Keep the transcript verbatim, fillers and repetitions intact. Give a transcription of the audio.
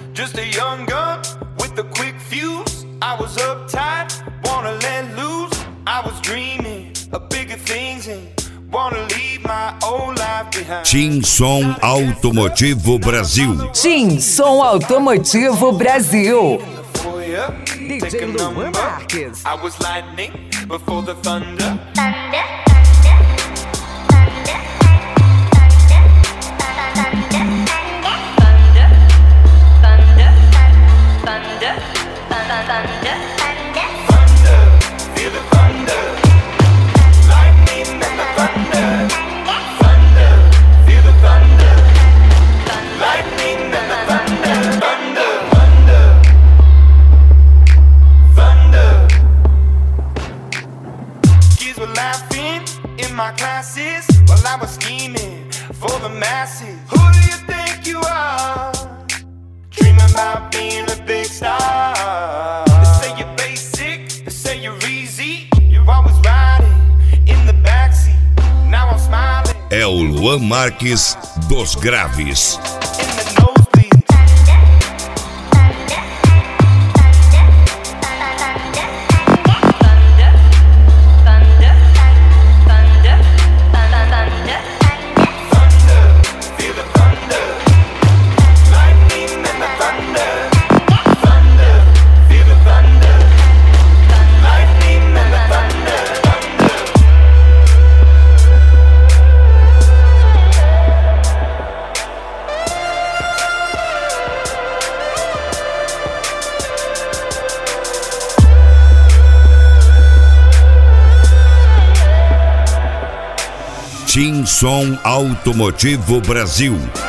just a young gun with a quick fuse. I was uptight, wanna let loose. I was dreaming of bigger things and wanna leave my old life behind. Tim Som Automotivo Brasil. Tim Som Automotivo Brasil. D J Luan Marques. I was lightning before the thunder. Thunder. My classes while I was scheming for the masses. Who do you think you are? Dreaming about being a big star. They say you're basic, they say you're easy. You're always riding in the backseat. Now I'm smiling. É o Luan Marques dos Graves. Tim Som Automotivo Brasil.